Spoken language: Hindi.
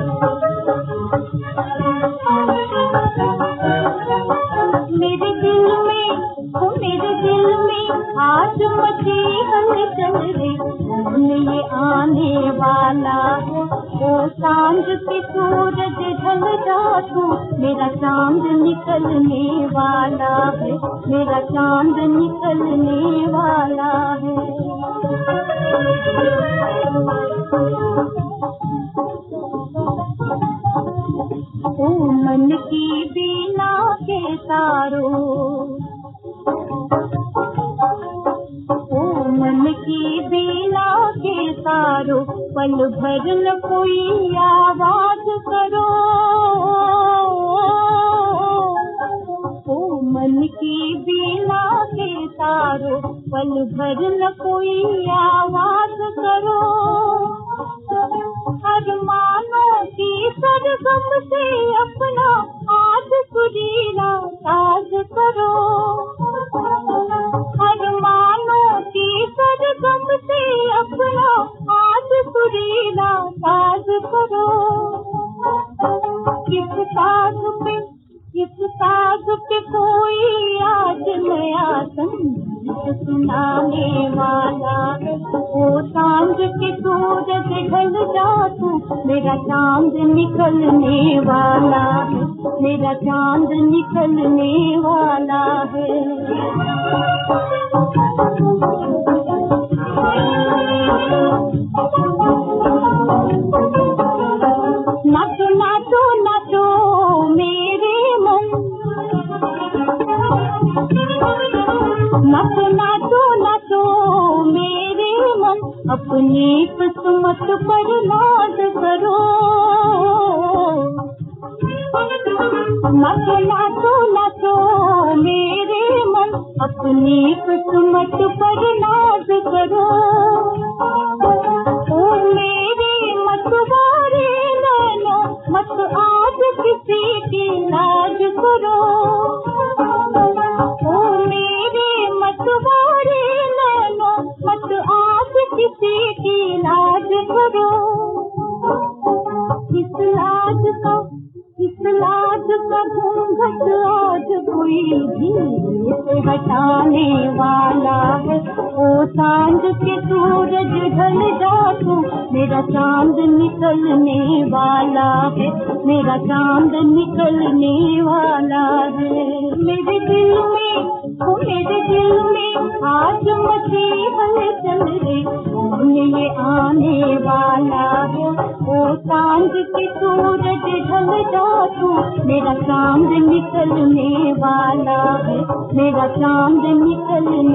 मेरे दिल में आज मची हलचल रे, ये आने वाला है वो सांझ के सूरज ढल जा तू, मेरा चांद निकलने वाला है, मेरा चांद निकलने वाला है। ओ मन की बीना के तारों, ओ मन की बीना के तारों, पल भर न कोई आवाज करो। ओ मन की बीना के तारों, पल भर न कोई आवाज करो। अरमानों की सरगम से अपना आज सुरीला साज करो। अरमानों की सरगम से अपना आज सुरीला साज करो। इस साज पे कोई आज नया संगीत सुनाने वाला है। वो सांझ के सूरज ढल जा तू, मेरा चांद निकलने वाला है, मेरा चांद निकलने वाला है। नाचो नाचो नाचो मेरे मन, नाचो नाचो नाचो मेरे मन, अपनी किस्मत पर नाज करो। नाचो नाचो नाचो मेरे मन, अपनी किस्मत पर नाज करो। ओ मेरे मतवारे नैनो, मत आज किसी की लाज करो। ओ मेरे मतवारे नैनो, मत आज किसी की लाज करो। इस लाज का घूंघट आज कोई भी हटाने वाला है। ओ सांझ के सूरज ढल जा तू, मेरा चांद निकलने वाला है, मेरा चांद निकलने वाला है। मेरे दिल में आज मची हलचल रे, ये आने वाला है वो सांझ के सूरज ढल जा तू, मेरा चांद निकलने वाला है, मेरा चांद निकलने